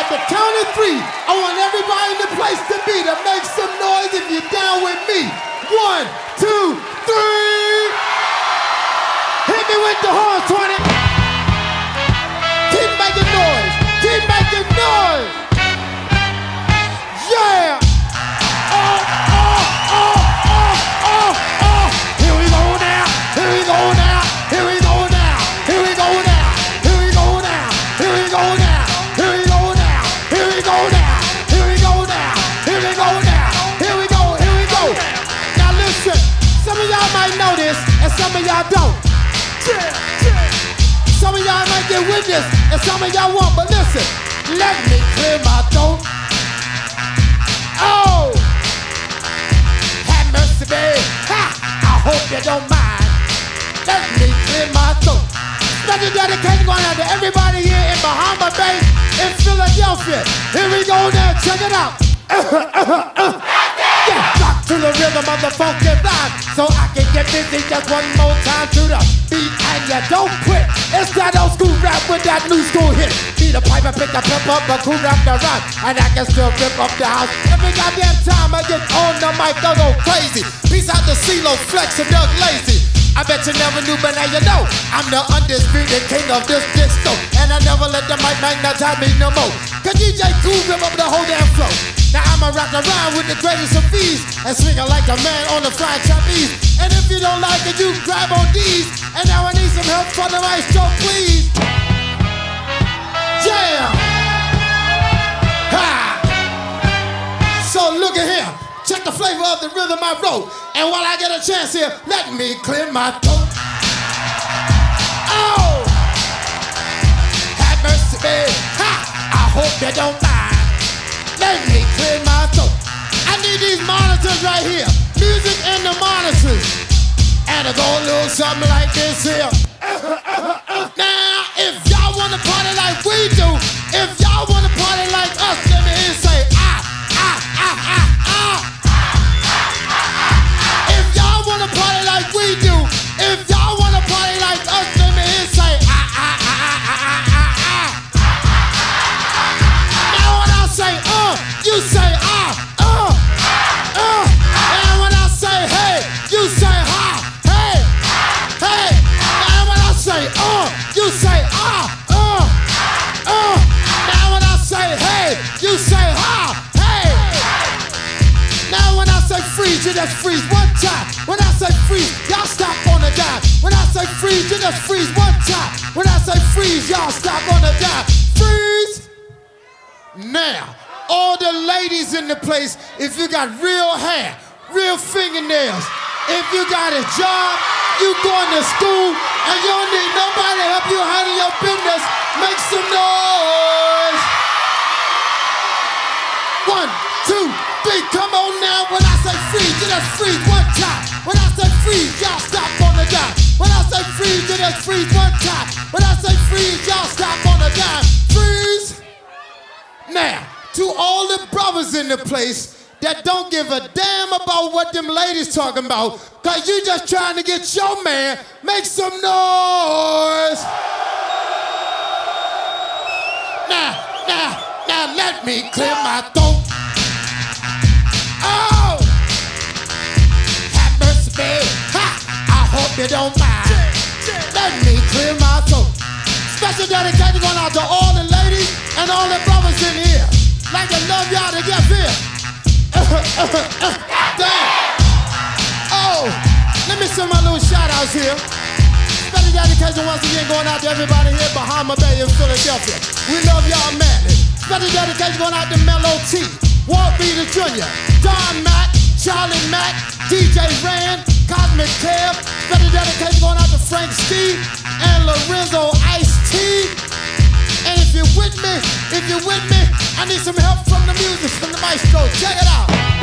At the count of three, I want everybody in the place to be to make some noise if you're down with me. 1, 2, 3. Hit me with the horn, 20. Keep making noise. Keep making noise. Yeah. Oh, oh, oh, oh, oh, oh. Here we go now. Here we go now. Here we go now. Here we go now. Here we go now. Here we go now. Here we go now. Here we go now. Here we go now. Here we go now. Here we go. Here we go. Now listen. Some of y'all might know this, and some of y'all don't. Some of y'all might get with this, and some of y'all won't. But listen. Let me clear my throat. Oh, have mercy, babe. Ha! I hope you don't mind. Let me clear my throat. Special dedication going out to everybody here in Bahama Bay, in Philadelphia. Here we go now, check it out. Yeah, rock to the rhythm of the funky rhyme, so I can get busy just one more time to the beat, and you don't quit. It's that old school rap with that new school hit. Beat a pipe and pick a pimp up, a cool rap the rhyme, and I can still rip up the house. Every goddamn time I get on the mic, I go crazy. Peace out to CeeLo, Flex, and Doug Lazy. I bet you never knew, but now you know I'm the undisputed king of this disco, and I never let the mic magnetize me no more. Cause DJ Cool rip up the whole damn flow. Now I'ma rock around with the greatest of ease and swing it like a man on the flying trapeze. And if you don't like it, you grab on these. And now I need some help from the maestro, please. Yeah! Ha! So look at here. Check the flavor of the rhythm I wrote. And while I get a chance here, let me clear my throat. Oh! Have mercy, babe. Ha! I hope you don't mind. Let me clear my throat. I need these monitors right here. Music and the monitors. And it go a little something like this here. Now, if y'all wanna party like we do, if y'all wanna party like us, let me hear you say ah, ah, ah, ah, ah. If y'all wanna party like we do, if y'all wanna party like us, let me hear you say ah, ah, ah, ah, ah, ah, ah. Now when I say you say and when I say hey, you say ha, hey, hey. Now when I say you say Now when I say hey, you say ha, hey. Now when I say freeze, you just freeze one time. When I say freeze, y'all stop on the dime. When I say freeze, you just freeze one time. When I say freeze, y'all stop on the dime. Freeze. Now, all the ladies in the place, if you got real hair, real fingernails, if you got a job, you going to school, and you don't need nobody to help you handle your business, make some noise. 1, 2, 3, come on now. When I say freeze, you just freeze one time. When I say freeze, y'all stop on the dime. When I say freeze, you just freeze one time. When I say freeze, y'all stop on the dime. Freeze. Now, to all the brothers in the place that don't give a damn about what them ladies talking about, cause you just trying to get your man, make some noise. Now, let me clear my throat. Oh, have mercy, babe. Ha! I hope you don't mind. Let me clear my throat. Special dedication going out to all the ladies and all the brothers in here. Like to love y'all to get here. Damn. Oh, let me send my little shout outs here. Special dedication once again going out to everybody here in Bahama Bay in Philadelphia. We love y'all madly. Special dedication going out to Mellow T, Walt Beater Jr., Don Mack, Charlie Mack, DJ Rand, Cosmic Kev. Special dedication going out to Frank Steve and Lorenzo Ice-T. And if you're with me, I need some help from the music, from the maestro. Check it out.